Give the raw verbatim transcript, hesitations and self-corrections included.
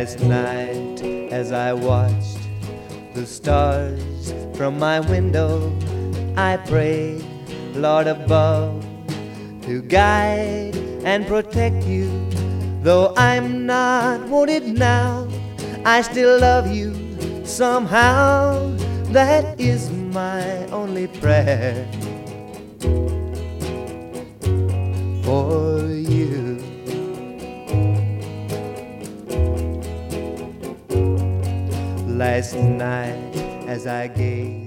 Last night as I watched the stars from my window, I prayed, Lord above, to guide and protect you. Though I'm not wanted now, I still love you somehow. That is my only prayer for you. Last night as I gazed